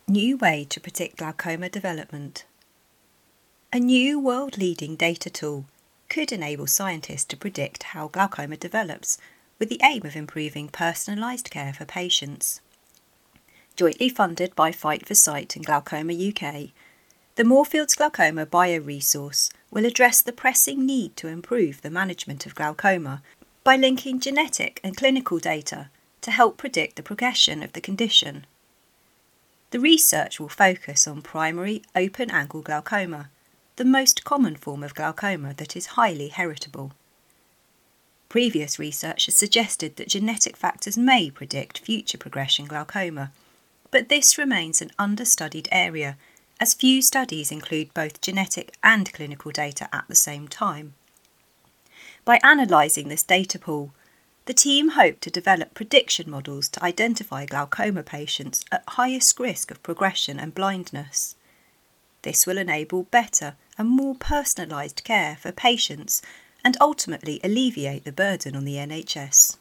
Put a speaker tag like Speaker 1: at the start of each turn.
Speaker 1: New way to predict glaucoma development. A new world-leading data tool could enable scientists to predict how glaucoma develops, with the aim of improving personalised care for patients. Jointly funded by Fight for Sight and Glaucoma UK, the Moorfields Glaucoma Bioresource will address the pressing need to improve the management of glaucoma by linking genetic and clinical data to help predict the progression of the condition. The research will focus on primary open-angle glaucoma, the most common form of glaucoma that is highly heritable. Previous research has suggested that genetic factors may predict future progression glaucoma, but this remains an understudied area, as few studies include both genetic and clinical data at the same time. By analysing this data pool, the team hope to develop prediction models to identify glaucoma patients at highest risk of progression and blindness. This will enable better and more personalised care for patients and ultimately alleviate the burden on the NHS.